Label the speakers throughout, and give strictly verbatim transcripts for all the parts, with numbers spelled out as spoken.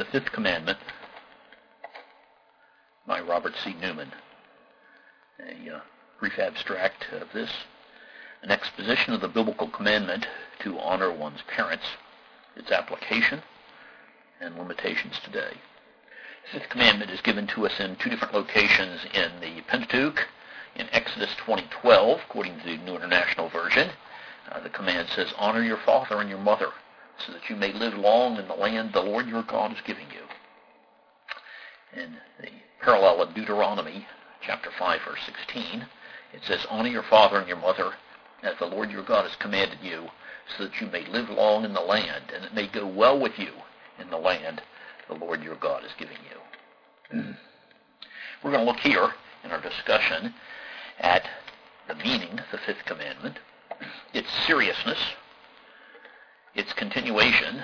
Speaker 1: The Fifth Commandment by Robert C. Newman. A uh, brief abstract of this. An exposition of the biblical commandment to honor one's parents, its application, and limitations today. The Fifth Commandment is given to us in two different locations in the Pentateuch. In Exodus twenty twelve, according to the New International Version, uh, the command says, "Honor your father and your mother, so that you may live long in the land the Lord your God is giving you." In the parallel of Deuteronomy, chapter five, verse sixteen, it says, "Honor your father and your mother, as the Lord your God has commanded you, so that you may live long in the land, and it may go well with you in the land the Lord your God is giving you." We're going to look here in our discussion at the meaning of the Fifth Commandment, its seriousness, its continuation,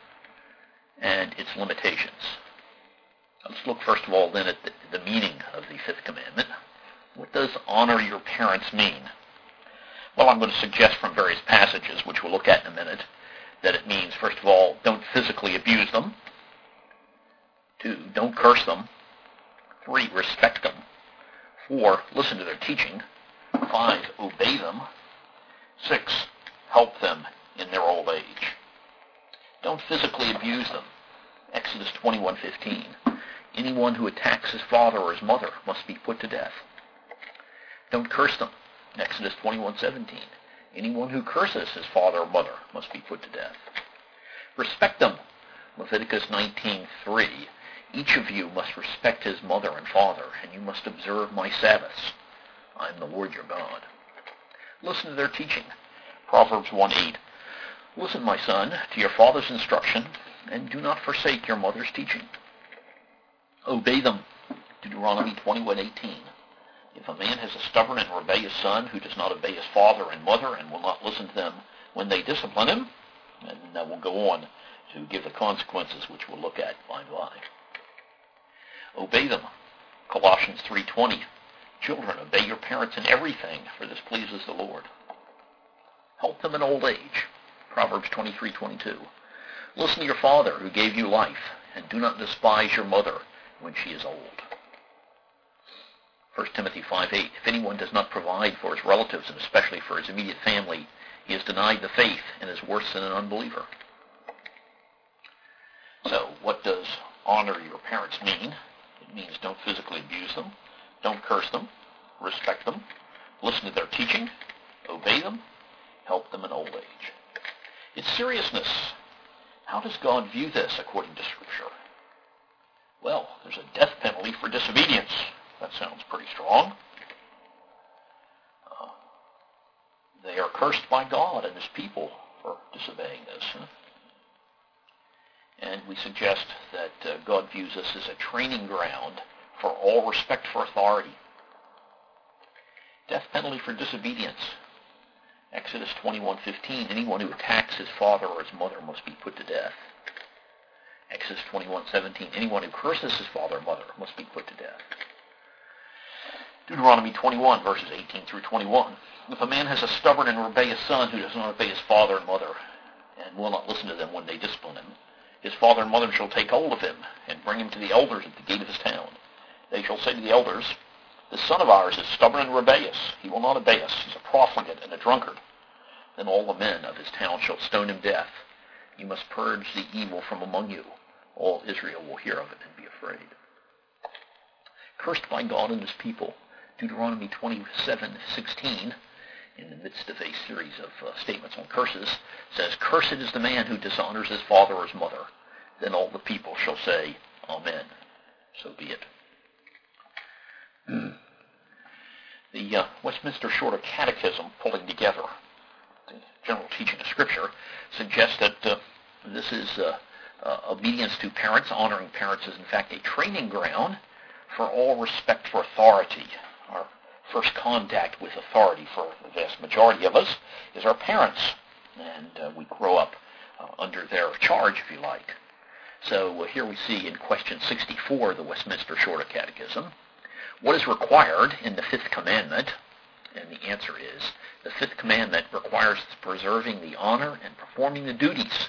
Speaker 1: and its limitations. Let's look first of all then at the, the meaning of the Fifth Commandment. What does honor your parents mean? Well, I'm going to suggest from various passages, which we'll look at in a minute, that it means, first of all, don't physically abuse them. Two, don't curse them. Three, respect them. Four, listen to their teaching. Five, obey them. Six, help them in their old age. Don't physically abuse them. Exodus twenty-one fifteen. Anyone who attacks his father or his mother must be put to death. Don't curse them. Exodus twenty-one seventeen. Anyone who curses his father or mother must be put to death. Respect them. Leviticus nineteen three. Each of you must respect his mother and father, and you must observe my Sabbaths. I am the Lord your God. Listen to their teaching. Proverbs one eight. Listen, my son, to your father's instruction, and do not forsake your mother's teaching. Obey them. Deuteronomy twenty-one eighteen. If a man has a stubborn and rebellious son who does not obey his father and mother and will not listen to them when they discipline him, and that will go on to give the consequences, which we'll look at by and by. Obey them. Colossians three twenty. Children, obey your parents in everything, for this pleases the Lord. Help them in old age. Proverbs twenty-three twenty-two. Listen to your father who gave you life, and do not despise your mother when she is old. First Timothy five eight. If anyone does not provide for his relatives, and especially for his immediate family, he is denied the faith and is worse than an unbeliever. So, what does honor your parents mean? It means don't physically abuse them, don't curse them, respect them, listen to their teaching, obey them, help them in old age. Its seriousness. How does God view this according to Scripture? Well, there's a death penalty for disobedience. That sounds pretty strong. Uh, they are cursed by God and his people for disobeying this. Huh? And we suggest that uh, God views this as a training ground for all respect for authority. Death penalty for disobedience. Exodus twenty-one fifteen. Anyone who attacks his father or his mother must be put to death. Exodus twenty-one seventeen. Anyone who curses his father or mother must be put to death. Deuteronomy twenty-one, verses eighteen through twenty-one. If a man has a stubborn and rebellious son who does not obey his father and mother, and will not listen to them when they discipline him, his father and mother shall take hold of him, and bring him to the elders at the gate of his town. They shall say to the elders, "This son of ours is stubborn and rebellious. He will not obey us. He's a profligate and a drunkard." Then all the men of his town shall stone him death. You must purge the evil from among you. All Israel will hear of it and be afraid. Cursed by God and his people. Deuteronomy twenty-seven sixteen, in the midst of a series of uh, statements on curses, says, "Cursed is the man who dishonors his father or his mother." Then all the people shall say, "Amen." So be it. The uh, Westminster Shorter Catechism, pulling together the general teaching of Scripture, suggests that uh, this is uh, uh, obedience to parents. Honoring parents is, in fact, a training ground for all respect for authority. Our first contact with authority for the vast majority of us is our parents, and uh, we grow up uh, under their charge, if you like. So uh, here we see in question sixty-four of the Westminster Shorter Catechism, what is required in the Fifth Commandment? And the answer is, the Fifth Commandment requires preserving the honor and performing the duties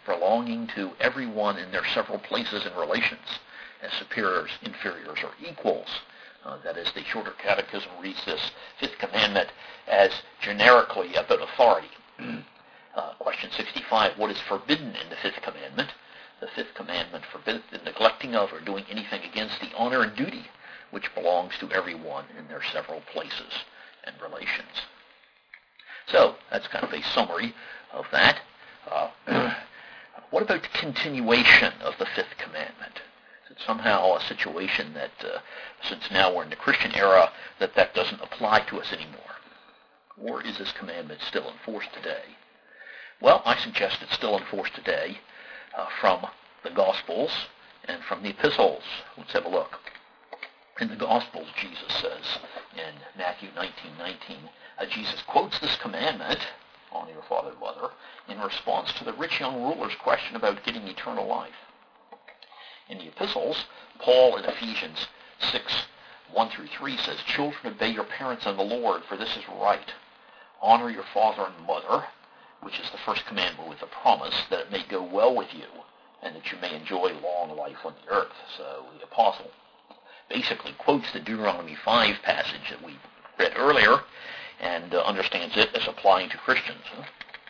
Speaker 1: belonging to everyone in their several places and relations, as superiors, inferiors, or equals. Uh, that is, the Shorter Catechism reads this fifth commandment as generically about authority. uh, question sixty-five, what is forbidden in the fifth commandment? The fifth commandment forbids the neglecting of or doing anything against the honor and duty which belongs to everyone in their several places and relations. So, that's kind of a summary of that. Uh, what about the continuation of the fifth commandment? Is it somehow a situation that, uh, since now we're in the Christian era, that that doesn't apply to us anymore? Or is this commandment still enforced today? Well, I suggest it's still enforced today uh, from the Gospels and from the epistles. Let's have a look. In the Gospels, Jesus says in Matthew nineteen nineteen, uh, Jesus quotes this commandment, honor your father and mother, in response to the rich young ruler's question about getting eternal life. In the epistles, Paul in Ephesians six, one through three says, children, obey your parents in the Lord, for this is right. Honor your father and mother, which is the first commandment with the promise that it may go well with you, and that you may enjoy long life on the earth. So the apostle basically quotes the Deuteronomy five passage that we read earlier and uh, understands it as applying to Christians. Huh?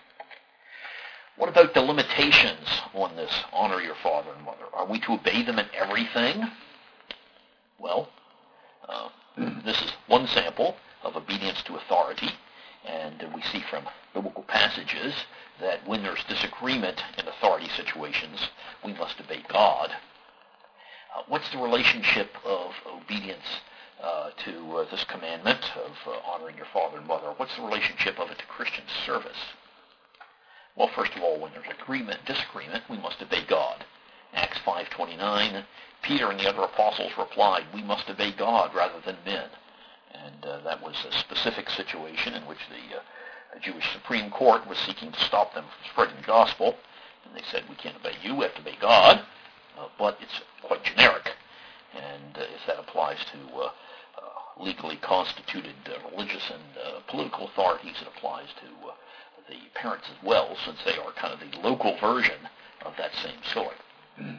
Speaker 1: What about the limitations on this, honor your father and mother? Are we to obey them in everything? Well, uh, this is one sample of obedience to authority, and uh, we see from biblical passages that when there's disagreement in authority situations, we must obey God. Uh, what's the relationship of obedience uh, to uh, this commandment of uh, honoring your father and mother? What's the relationship of it to Christian service? Well, first of all, when there's agreement, disagreement, we must obey God. Acts five twenty-nine, Peter and the other apostles replied, we must obey God rather than men. And uh, that was a specific situation in which the uh, Jewish Supreme Court was seeking to stop them from spreading the gospel. And they said, we can't obey you, we have to obey God. Uh, but it's quite generic. And uh, if that applies to uh, uh, legally constituted uh, religious and uh, political authorities, it applies to uh, the parents as well, since they are kind of the local version of that same story. uh,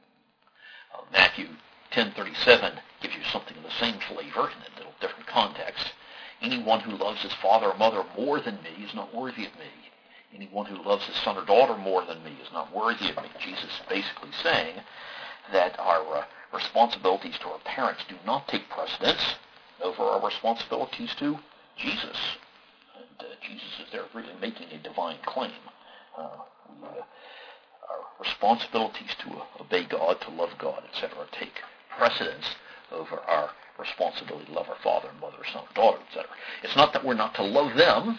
Speaker 1: Matthew ten thirty-seven gives you something of the same flavor in a little different context. Anyone who loves his father or mother more than me is not worthy of me. Anyone who loves his son or daughter more than me is not worthy of me. Jesus is basically saying that our uh, responsibilities to our parents do not take precedence over our responsibilities to Jesus. And uh, Jesus is there really making a divine claim. Uh, we, uh, our responsibilities to uh, obey God, to love God, et cetera, take precedence over our responsibility to love our father and mother, son and daughter, et cetera. It's not that we're not to love them,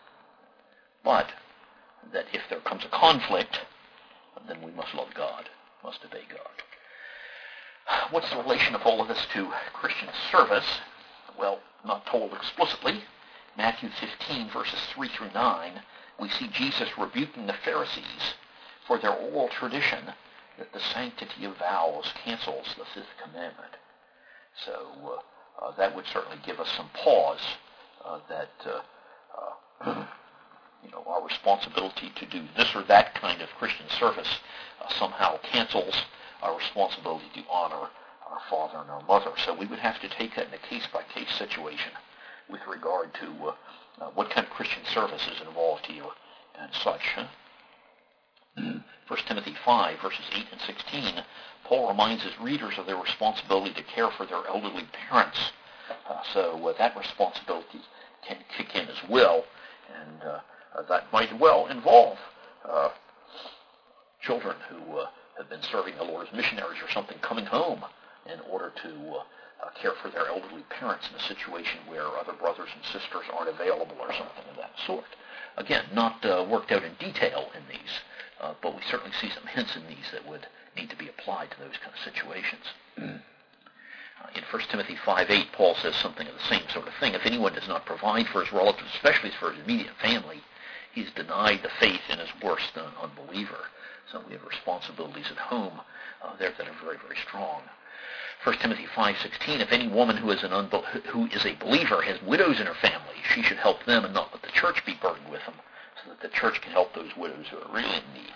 Speaker 1: but that if there comes a conflict, then we must love God, must obey God. What's the relation of all of this to Christian service? Well, not told explicitly. Matthew fifteen, verses three through nine, we see Jesus rebuking the Pharisees for their oral tradition that the sanctity of vows cancels the fifth commandment. So uh, uh, that would certainly give us some pause uh, that uh, uh, you know, our responsibility to do this or that kind of Christian service uh, somehow cancels our responsibility to honor our father and our mother. So we would have to take that in a case-by-case situation with regard to uh, uh, what kind of Christian service is involved here and such. Huh? First Timothy five, verses eight and sixteen, Paul reminds his readers of their responsibility to care for their elderly parents. Uh, so uh, that responsibility can kick in as well, and uh, uh, that might well involve uh, children who uh, have been serving the Lord as missionaries or something coming home in order to uh, uh, care for their elderly parents in a situation where other brothers and sisters aren't available or something of that sort. Again, not uh, worked out in detail in these, uh, but we certainly see some hints in these that would need to be applied to those kind of situations. Mm. Uh, in First Timothy five eight, Paul says something of the same sort of thing. If anyone does not provide for his relatives, especially for his immediate family, he's denied the faith and is worse than an unbeliever. So we have responsibilities at home uh, there that are very, very strong. First Timothy five sixteen, if any woman who is, an unbe- who is a believer has widows in her family, she should help them and not let the church be burdened with them, so that the church can help those widows who are really in need.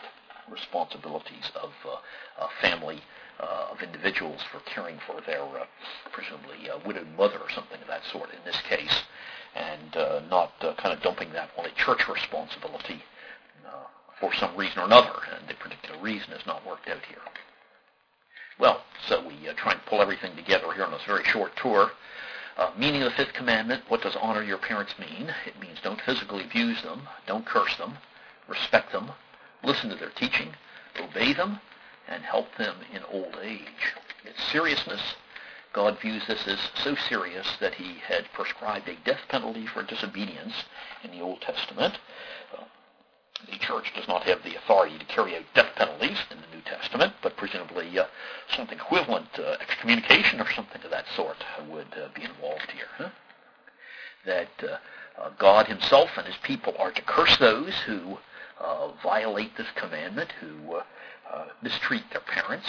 Speaker 1: responsibilities of uh, a family uh, of individuals for caring for their uh, presumably uh, widowed mother or something of that sort in this case, and uh, not uh, kind of dumping that on a church responsibility uh, for some reason or another, and the particular reason is not worked out here. Well, so we uh, try and pull everything together here on this very short tour. Uh, meaning of the fifth commandment, what does honor your parents mean? It means don't physically abuse them, don't curse them, respect them, listen to their teaching, obey them, and help them in old age. Its seriousness, God views this as so serious that he had prescribed a death penalty for disobedience in the Old Testament. Uh, the church does not have the authority to carry out death penalties in the New Testament, but presumably uh, something equivalent, uh, excommunication or something of that sort would uh, be involved here. Huh? That uh, uh, God himself and his people are to curse those who uh, violate this commandment, who uh, uh, mistreat their parents,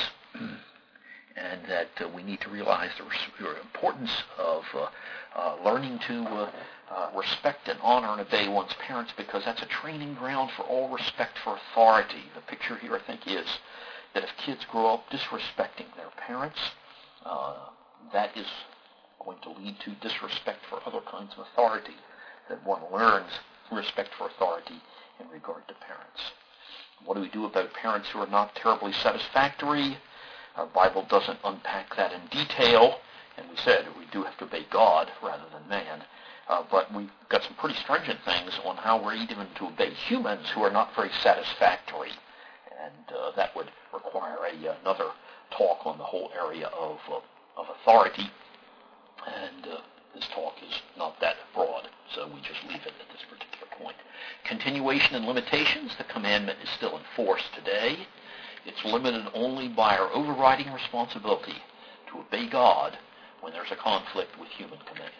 Speaker 1: and that uh, we need to realize the res- importance of uh, uh, learning to uh, uh, respect and honor and obey one's parents, because that's a training ground for all respect for authority. The picture here, I think, is that if kids grow up disrespecting their parents, uh, that is going to lead to disrespect for other kinds of authority, that one learns respect for authority in regard to parents. What do we do about parents who are not terribly satisfactory? Our Bible doesn't unpack that in detail, and we said we do have to obey God rather than man. Uh, but we've got some pretty stringent things on how we're even to obey humans who are not very satisfactory. And uh, that would require a, another talk on the whole area of, uh, of authority. And uh, this talk is not that broad, so we just leave it at this particular point. Continuation and limitations. The commandment is still in force today. It's limited only by our overriding responsibility to obey God when there's a conflict with human commands.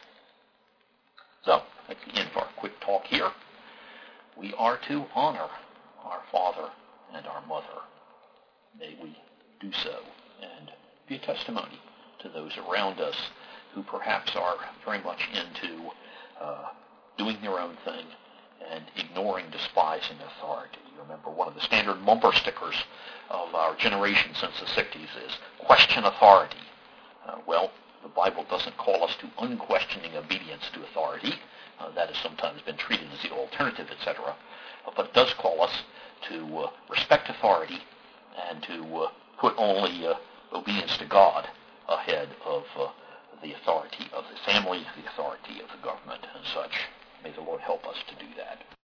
Speaker 1: So, that's the end of our quick talk here. We are to honor our father and our mother. May we do so and be a testimony to those around us who perhaps are very much into uh, doing their own thing and ignoring, despising authority. You remember one of the standard bumper stickers of our generation since the sixties is question authority. Uh, well, the Bible doesn't call us to unquestioning obedience to authority. Uh, that has sometimes been treated as the alternative, et cetera. Uh, but it does call us to uh, respect authority and to uh, put only uh, obedience to God ahead of uh, the authority of the family, the authority of the government and such. May the Lord help us to do that.